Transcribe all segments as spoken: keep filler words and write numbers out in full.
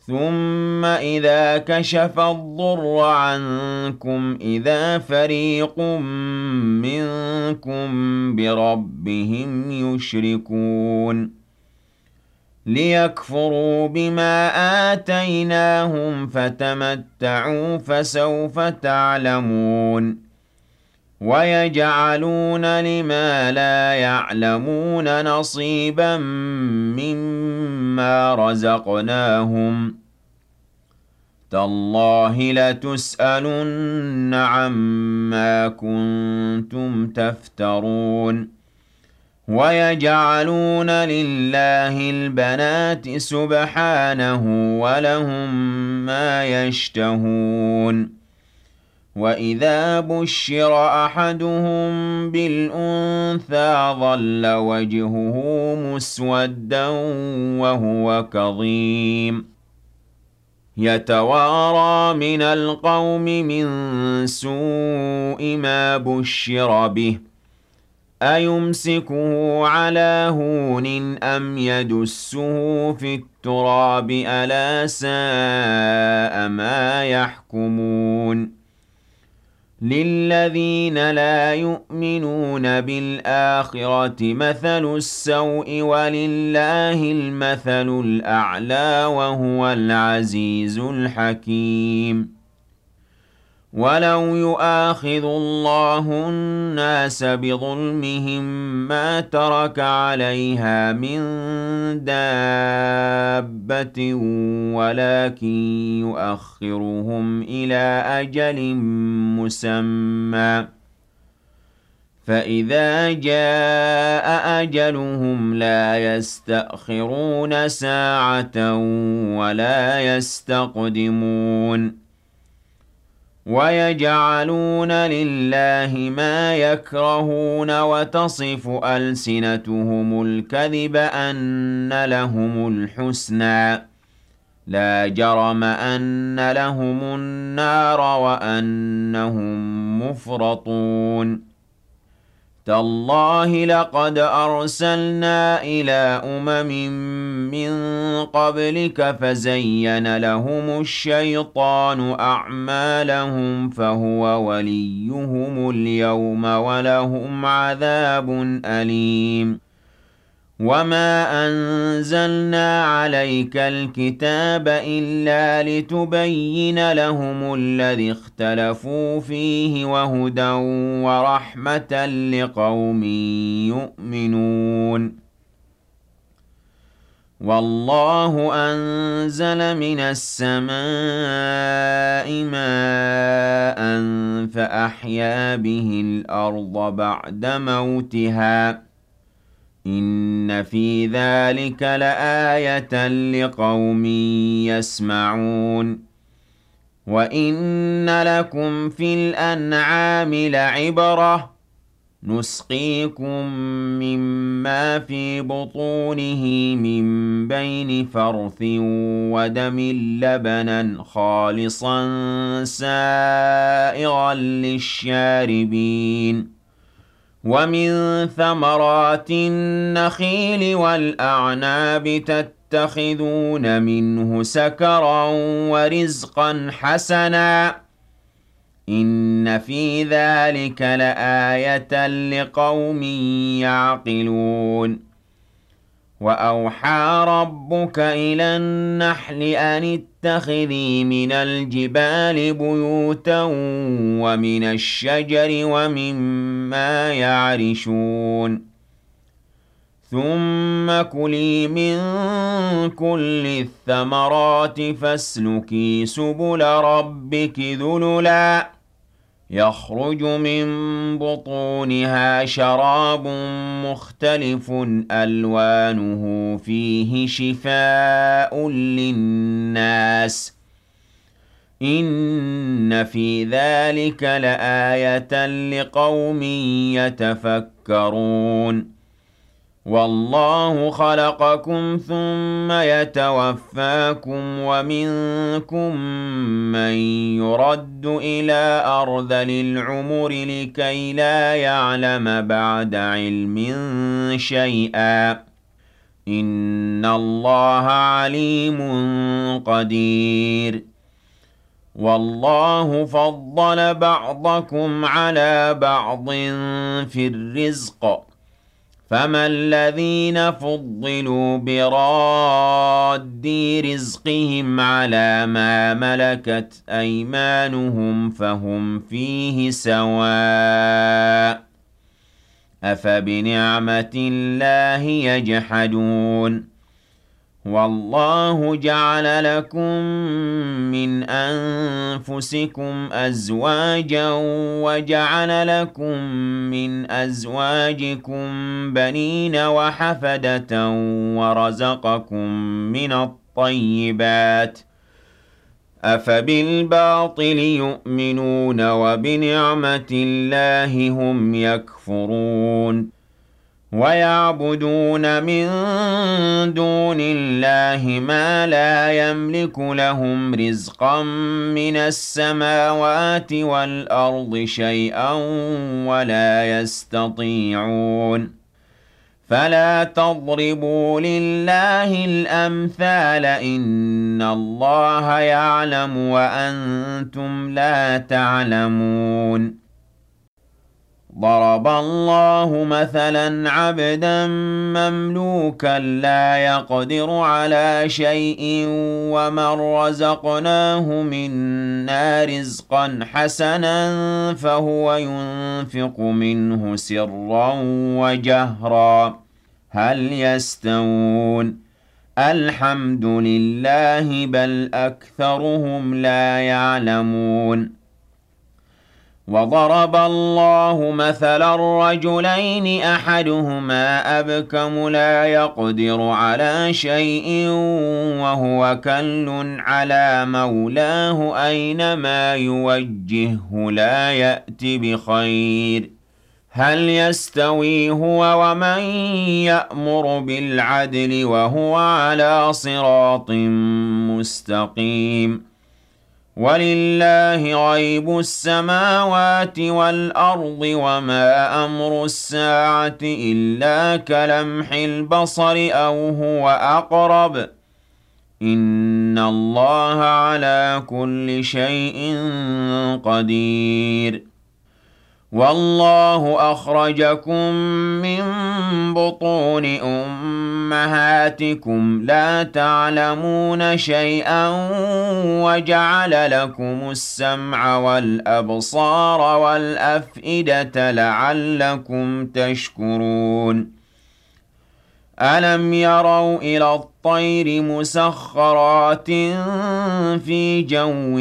ثُمَّ إِذَا كَشَفَ الضُّرَّ عَنكُمْ إِذَا فَرِيقٌ مِّنكُم بِرَبِّهِمْ يُشْرِكُونَ لِيَكْفُرُوا بِمَا آتَيْنَاهُمْ فَتَمَتَّعُوا فَسَوْفَ تَعْلَمُونَ وَيَجْعَلُونَ لِمَا لَا يَعْلَمُونَ نَصِيبًا مِّمَّا رَزَقْنَاهُمْ ۗ تَاللَّهِ لَتُسْأَلُنَّ عَمَّا كُنتُمْ تَفْتَرُونَ وَيَجْعَلُونَ لِلَّهِ الْبَنَاتِ سُبْحَانَهُ وَلَهُم مَّا يَشْتَهُونَ وَإِذَا بُشِّرَ أَحَدُهُم بِالْأُنثَىٰ ظَلَّ وَجْهُهُ مُسْوَدًّا وَهُوَ كَظِيمٌ يَتَوَارَىٰ مِنَ الْقَوْمِ مِن سُوءِ مَا بُشِّرَ بِهِ أَيُمْسِكُهُ عَلَىٰ هُونٍ أَمْ يَدُسُّهُ فِي التُّرَابِ ۗ أَلَا سَاءَ مَا يَحْكُمُونَ لِلَّذِينَ لَا يُؤْمِنُونَ بِالْآخِرَةِ مَثَلُ السَّوْءِ ۖ وَلِلَّهِ الْمَثَلُ الْأَعْلَىٰ ۚ وَهُوَ الْعَزِيزُ الْحَكِيمُ وَلَوْ يُؤَاخِذُ اللَّهُ النَّاسَ بِظُلْمِهِم مَّا تَرَكَ عَلَيْهَا مِن دَابَّةٍ وَلَٰكِن يُؤَخِّرُهُمْ إِلَىٰ أَجَلٍ مُّسَمًّى ۖ فَإِذَا جَاءَ أَجَلُهُمْ لَا يَسْتَأْخِرُونَ سَاعَةً ۖ وَلَا يَسْتَقْدِمُونَ وَيَجْعَلُونَ لِلَّهِ مَا يَكْرَهُونَ وَتَصِفُ أَلْسِنَتُهُمُ الْكَذِبَ أَنَّ لَهُمُ الْحُسْنَىٰ ۖ لَا جَرَمَ أَنَّ لَهُمُ النَّارَ وَأَنَّهُم مُّفْرَطُونَ تَاللَّهِ لَقَدْ أَرْسَلْنَا إِلَىٰ أُمَمٍ مِّن قَبْلِكَ فَزَيَّنَ لَهُمُ الشَّيْطَانُ أَعْمَالَهُمْ فَهُوَ وَلِيُّهُمُ الْيَوْمَ وَلَهُمْ عَذَابٌ أَلِيمٌ وَمَا أَنزَلْنَا عَلَيْكَ الْكِتَابَ إِلَّا لِتُبَيِّنَ لَهُمُ الَّذِي اخْتَلَفُوا فِيهِ وَهُدًى وَرَحْمَةً لِّقَوْمٍ يُؤْمِنُونَ وَاللَّهُ أَنزَلَ مِنَ السَّمَاءِ مَاءً فَأَحْيَا بِهِ الْأَرْضَ بَعْدَ مَوْتِهَا ۚ إِنَّ فِي ذَٰلِكَ لَآيَةً لِّقَوْمٍ يَسْمَعُونَ وَإِنَّ لَكُمْ فِي الْأَنْعَامِ لَعِبْرَةً ۖ نُّسْقِيكُم مِّمَّا فِي بُطُونِهِ مِن بَيْنِ فَرْثٍ وَدَمٍ لَّبَنًا خَالِصًا سَائِغًا لِّلشَّارِبِينَ وَمِن ثَمَرَاتِ النَّخِيلِ وَالْأَعْنَابِ تَتَّخِذُونَ مِنْهُ سَكَرًا وَرِزْقًا حَسَنًا ۗ إِنَّ فِي ذَٰلِكَ لَآيَةً لِّقَوْمٍ يَعْقِلُونَ وَأَوْحَىٰ رَبُّكَ إِلَى النَّحْلِ أَنِ اتَّخِذِي مِنَ الْجِبَالِ بُيُوتًا وَمِنَ الشَّجَرِ وَمِمَّا يَعْرِشُونَ ثُمَّ كُلِي مِن كُلِّ الثَّمَرَاتِ فَاسْلُكِي سُبُلَ رَبِّكِ ذُلُلًا يَخْرُجُ مِن بُطُونِهَا شَرَابٌ مُّخْتَلِفٌ أَلْوَانُهُ فِيهِ شِفَاءٌ لِّلنَّاسِ ۗ إِنَّ فِي ذَٰلِكَ لَآيَةً لِّقَوْمٍ يَتَفَكَّرُونَ وَاللَّهُ خَلَقَكُمْ ثُمَّ يَتَوَفَّاكُمْ ۖ وَمِنكُم مَّن يُرَدُّ إِلَىٰ أَرْذَلِ الْعُمُرِ لِكَيْ لَا يَعْلَمَ بَعْدَ عِلْمٍ شَيْئًا ۚ إِنَّ اللَّهَ عَلِيمٌ قَدِيرٌ وَاللَّهُ فَضَّلَ بَعْضَكُمْ عَلَى بَعْضٍ فِي الرِّزْقِ فَمَا الَّذِينَ فُضِّلُوا بِرَادِّي رِزْقِهِمْ عَلَى مَا مَلَكَتْ أَيْمَانُهُمْ فَهُمْ فِيهِ سَوَاءٌ أَفَبِنِعْمَةِ اللَّهِ يَجْحَدُونَ وَاللَّهُ جَعَلَ لَكُم مِّنْ أَنفُسِكُمْ أَزْوَاجًا وَجَعَلَ لَكُم مِّنْ أَزْوَاجِكُم بَنِينَ وَحَفَدَةً وَرَزَقَكُم مِّنَ الطَّيِّبَاتِ ۚ أَفَبِالْبَاطِلِ يُؤْمِنُونَ وَبِنِعْمَةِ اللَّهِ هُمْ يَكْفُرُونَ وَيَعْبُدُونَ مِن دُونِ اللَّهِ مَا لَا يَمْلِكُ لَهُمْ رِزْقًا مِّنَ السَّمَاوَاتِ وَالْأَرْضِ شَيْئًا وَلَا يَسْتَطِيعُونَ فَلَا تَضْرِبُوا لِلَّهِ الْأَمْثَالَ ۚ إِنَّ اللَّهَ يَعْلَمُ وَأَنتُمْ لَا تَعْلَمُونَ ضَرَبَ اللَّهُ مَثَلًا عَبْدًا مَّمْلُوكًا لَّا يَقْدِرُ عَلَىٰ شَيْءٍ وَمَن رَّزَقْنَاهُ مِنَّا رِزْقًا حَسَنًا فَهُوَ يُنفِقُ مِنْهُ سِرًّا وَجَهْرًا ۖ هَلْ يَسْتَوُونَ ۚ الْحَمْدُ لِلَّهِ ۚ بَلْ أَكْثَرُهُمْ لَا يَعْلَمُونَ وَضَرَبَ اللَّهُ مَثَلًا رَّجُلَيْنِ أَحَدُهُمَا أَبْكَمُ لَا يَقْدِرُ عَلَىٰ شَيْءٍ وَهُوَ كَلٌّ عَلَىٰ مَوْلَاهُ أَيْنَمَا يُوَجِّههُّ لَا يَأْتِ بِخَيْرٍ ۖ هَلْ يَسْتَوِي هُوَ وَمَن يَأْمُرُ بِالْعَدْلِ وَهُوَ عَلَىٰ صِرَاطٍ مُّسْتَقِيمٍ وَلِلَّهِ غَيْبُ السَّمَاوَاتِ وَالْأَرْضِ ۚ وَمَا أَمْرُ السَّاعَةِ إِلَّا كَلَمْحِ الْبَصَرِ أَوْ هُوَ أَقْرَبُ ۚ إِنَّ اللَّهَ عَلَىٰ كُلِّ شَيْءٍ قَدِيرٌ وَاللَّهُ أَخْرَجَكُم مِّن بُطُونِ أُمَّهَاتِكُمْ لَا تَعْلَمُونَ شَيْئًا وَجَعَلَ لَكُمُ السَّمْعَ وَالْأَبْصَارَ وَالْأَفْئِدَةَ لَعَلَّكُمْ تَشْكُرُونَ أَلَمْ يَرَوْا إِلَى الطَّيْرِ مُسَخَّرَاتٍ فِي جَوِّ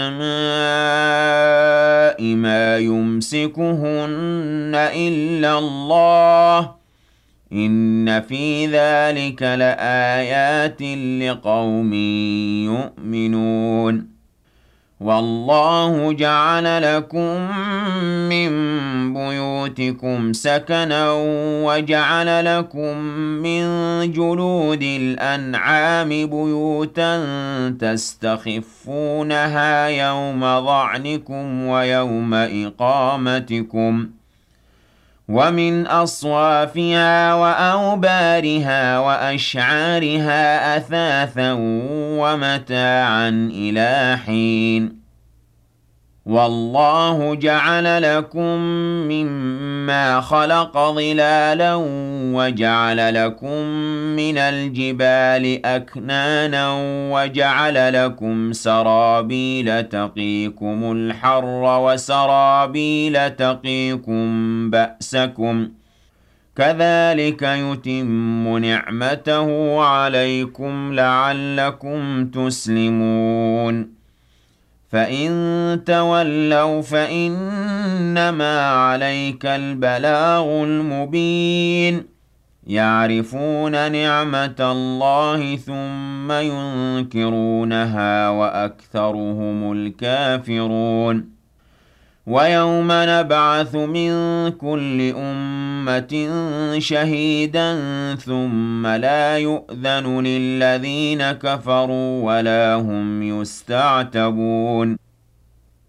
السَّمَاءِ مَا يُمْسِكُهُنَّ إِلَّا اللَّهُ ۗ إِنَّ فِي ذَٰلِكَ لَآيَاتٍ لِّقَوْمٍ يُؤْمِنُونَ وَاللَّهُ جَعَلَ لَكُم مِّن بُيُوتِكُمْ سَكَنًا وَجَعَلَ لَكُم مِّن جُلُودِ الْأَنْعَامِ بُيُوتًا تَسْتَخِفُّونَهَا يَوْمَ ظَعْنِكُمْ وَيَوْمَ إِقَامَتِكُمْ ۖ وَمِنْ أَصْوَافِهَا وَأَوْبَارِهَا وَأَشْعَارِهَا أَثَاثًا وَمَتَاعًا إِلَىٰ حِينٍ وَاللَّهُ جَعَلَ لَكُم مِّمَّا خَلَقَ ظِلَالًا وَجَعَلَ لَكُم مِّنَ الْجِبَالِ أَكْنَانًا وَجَعَلَ لَكُمْ سَرَابِيلَ تَقِيكُمُ الْحَرَّ وَسَرَابِيلَ تَقِيكُم بَأْسَكُمْ ۚ كَذَٰلِكَ يُتِمُّ نِعْمَتَهُ عَلَيْكُمْ لَعَلَّكُمْ تُسْلِمُونَ فَإِن تَوَلَّوْا فَإِنَّمَا عَلَيْكَ الْبَلَاغُ الْمُبِينُ يَعْرِفُونَ نِعْمَتَ اللَّهِ ثُمَّ يُنكِرُونَهَا وَأَكْثَرُهُمُ الْكَافِرُونَ وَيَوْمَ نَبْعَثُ مِن كُلِّ أُمَّةٍ شَهِيدًا ثُمَّ لَا يُؤْذَنُ لِلَّذِينَ كَفَرُوا وَلَا هُمْ يُسْتَعْتَبُونَ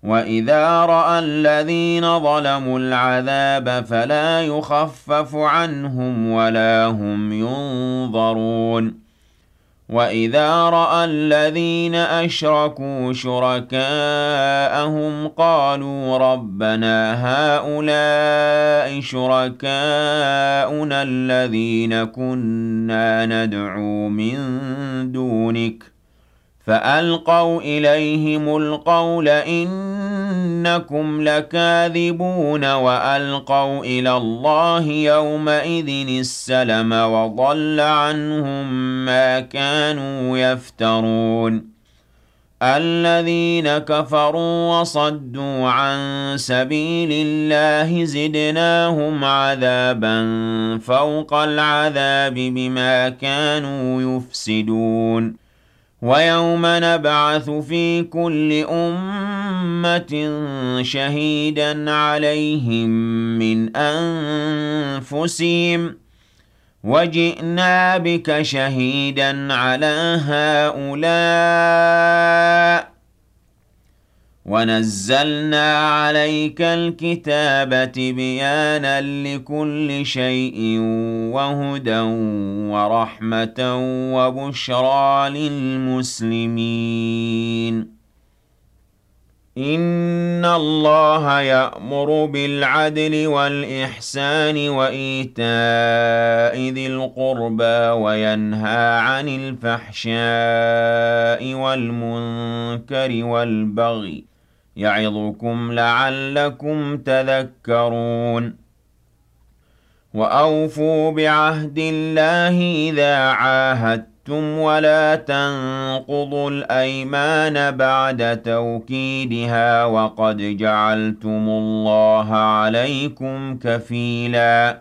وَإِذَا رَأَى الَّذِينَ ظَلَمُوا الْعَذَابَ فَلَا يُخَفَّفُ عَنْهُمْ وَلَا هُمْ يُنظَرُونَ وَإِذَا رَأَى الَّذِينَ أَشْرَكُوا شُرَكَاءَهُمْ قَالُوا رَبَّنَا هَٰؤُلَاءِ شُرَكَاؤُنَا الَّذِينَ كُنَّا نَدْعُو مِن دُونِكَ فَأَلْقَوْا إِلَيْهِمُ الْقَوْلَ إِنَّكُمْ لَكَاذِبُونَ وَأَلْقَوْا إِلَى اللَّهِ يَوْمَئِذٍ السَّلَمَ وَضَلَّ عَنْهُم مَّا كَانُوا يَفْتَرُونَ الَّذِينَ كَفَرُوا وَصَدُّوا عَن سَبِيلِ اللَّهِ زِدْنَاهُمْ عَذَابًا فَوْقَ الْعَذَابِ بِمَا كَانُوا يُفْسِدُونَ وَيَوْمَ نَبْعَثُ فِي كُلِّ أُمَّةٍ شَهِيدًا عَلَيْهِم مِّنْ أَنفُسِهِمْ وَجِئْنَا بِكَ شَهِيدًا عَلَىٰ هَٰؤُلَاءِ وَنَزَّلْنَا عَلَيْكَ الْكِتَابَ تِبْيَانًا لِّكُلِّ شَيْءٍ وَهُدًى وَرَحْمَةً وَبُشْرَىٰ لِلْمُسْلِمِينَ إِنَّ اللَّهَ يَأْمُرُ بِالْعَدْلِ وَالْإِحْسَانِ وَإِيتَاءِ ذِي الْقُرْبَىٰ وَيَنْهَىٰ عَنِ الْفَحْشَاءِ وَالْمُنكَرِ وَالْبَغْيِ يَعِظُكُمْ لَعَلَّكُمْ تَذَكَّرُونَ وَأَوْفُوا بِعَهْدِ اللَّهِ إِذَا عَاهَدتُّمْ وَلَا تَنقُضُوا الْأَيْمَانَ بَعْدَ تَوْكِيدِهَا وَقَدْ جَعَلْتُمُ اللَّهَ عَلَيْكُمْ كَفِيلًا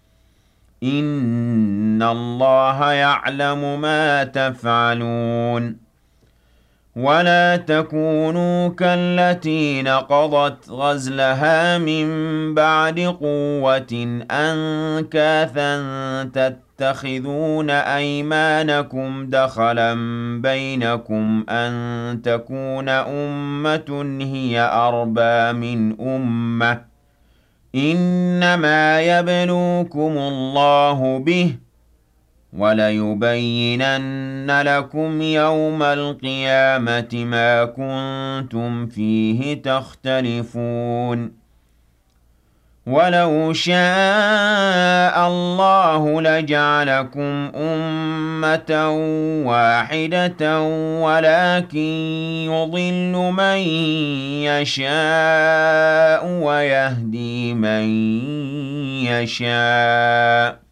إِنَّ اللَّهَ يَعْلَمُ مَا تَفْعَلُونَ وَلَا تَكُونُوا كَالَّتِي نَقَضَتْ غَزْلَهَا مِن بَعْدِ قُوَّةٍ أَنكَاثًا تَتَّخِذُونَ أَيْمَانَكُمْ دَخَلًا بَيْنَكُمْ أَن تَكُونَ أُمَّةٌ هِيَ أَرْبَىٰ مِنْ أُمَّةٍ ۚ إِنَّمَا يَبْلُوكُمُ اللَّهُ بِهِ وَلَيُبَيِّنَنَّ لَكُمْ يَوْمَ الْقِيَامَةِ مَا كُنتُمْ فِيهِ تَخْتَلِفُونَ وَلَوْ شَاءَ اللَّهُ لَجَعَلَكُمْ أُمَّةً وَاحِدَةً وَلَٰكِن يُضِلُّ مَن يَشَاءُ وَيَهْدِي مَن يَشَاءُ